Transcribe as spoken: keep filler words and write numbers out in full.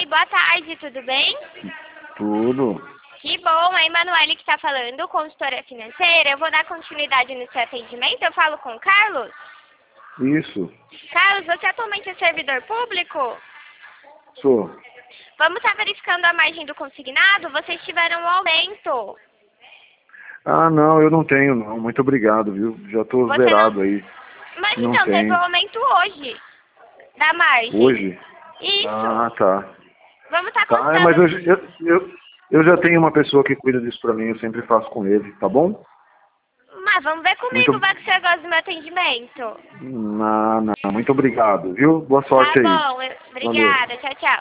Oi, boa tarde, tudo bem? Tudo. Que bom, é a Emanuele que está falando, consultora financeira. Eu vou dar continuidade no seu atendimento. Eu falo com o Carlos. Isso. Carlos, você atualmente é servidor público? Sou. Vamos estar verificando a margem do consignado? Vocês tiveram um aumento. Ah, não, eu não tenho, não. Muito obrigado, viu? Já tô Você zerado não... aí. Mas Não então, teve um tenho. aumento hoje da margem. Hoje? Isso. Ah, tá. Vamos estar Tá, é, consultando... mas eu, eu, eu, eu já tenho uma pessoa que cuida disso pra mim, eu sempre faço com ele, tá bom? Mas vamos ver Muito... comigo, vai que você gosta do meu atendimento. Não, não, muito obrigado, viu? Boa Tá sorte aí. bom, eu- Valeu. obrigada, tchau, tchau.